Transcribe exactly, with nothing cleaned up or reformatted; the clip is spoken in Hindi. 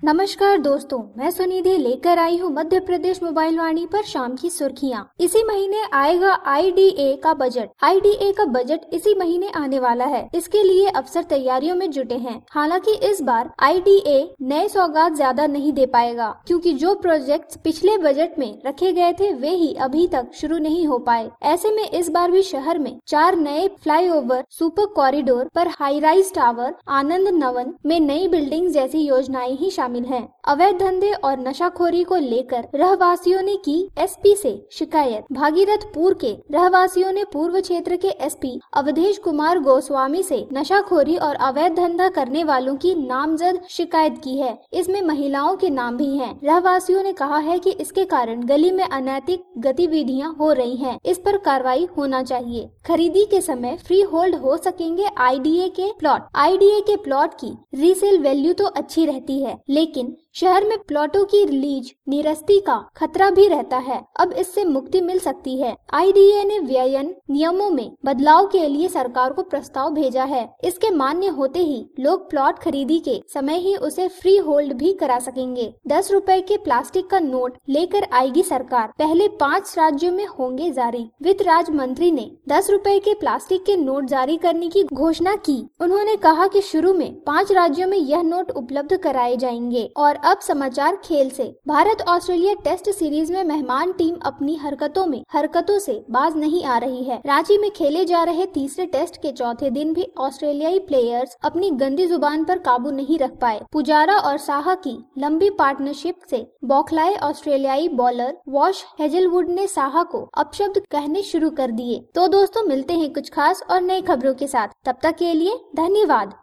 नमस्कार दोस्तों, मैं सुनिधि लेकर आई हूँ मध्य प्रदेश मोबाइल वाणी पर शाम की सुर्खियाँ। इसी महीने आएगा आई डी ए का बजट। आई डी ए का बजट इसी महीने आने वाला है। इसके लिए अफसर तैयारियों में जुटे हैं। हालांकि इस बार आई डी ए नए सौगात ज्यादा नहीं दे पाएगा, क्योंकि जो प्रोजेक्ट्स पिछले बजट में रखे गए थे वे ही अभी तक शुरू नहीं हो पाए। ऐसे में इस बार भी शहर में चार नए फ्लाईओवर, सुपर कॉरिडोर पर हाई राइज टावर, आनंद नवन में नई बिल्डिंग जैसी योजनाएं ही शामिल है। अवैध धंधे और नशाखोरी को लेकर रहवासियों ने की एस पी से शिकायत। भागीरथपुर के रहवासियों ने पूर्व क्षेत्र के एस पी अवधेश कुमार गोस्वामी से नशाखोरी और अवैध धंधा करने वालों की नामजद शिकायत की है। इसमें महिलाओं के नाम भी हैं। रहवासियों ने कहा है कि इसके कारण गली में अनैतिक गतिविधियां हो रही हैं। इस पर कार्रवाई होना चाहिए। खरीदी के समय फ्री होल्ड हो सकेंगे आई डी ए के प्लॉट। आई डी ए के प्लॉट की रीसेल वैल्यू तो अच्छी रहती है, लेकिन शहर में प्लॉटों की लीज निरस्ती का खतरा भी रहता है। अब इससे मुक्ति मिल सकती है। आई डी ए ने व्ययन नियमों में बदलाव के लिए सरकार को प्रस्ताव भेजा है। इसके मान्य होते ही लोग प्लॉट खरीदी के समय ही उसे फ्री होल्ड भी करा सकेंगे। दस रुपए के प्लास्टिक का नोट लेकर आएगी सरकार। पहले पाँच राज्यों में होंगे जारी। वित्त राज्य मंत्री ने दस रुपए के प्लास्टिक के नोट जारी करने की घोषणा की। उन्होंने कहा कि शुरू में पाँच राज्यों में यह नोट उपलब्ध कराए जाएंगे। और अब समाचार खेल से। भारत ऑस्ट्रेलिया टेस्ट सीरीज में मेहमान टीम अपनी हरकतों में हरकतों से बाज नहीं आ रही है। रांची में खेले जा रहे तीसरे टेस्ट के चौथे दिन भी ऑस्ट्रेलियाई प्लेयर्स अपनी गंदी जुबान पर काबू नहीं रख पाए। पुजारा और साहा की लंबी पार्टनरशिप से बौखलाए ऑस्ट्रेलियाई बॉलर वॉश हेजलवुड ने साहा को अपशब्द कहने शुरू कर दिए। तो दोस्तों, मिलते हैं कुछ खास और नई खबरों के साथ। तब तक के लिए धन्यवाद।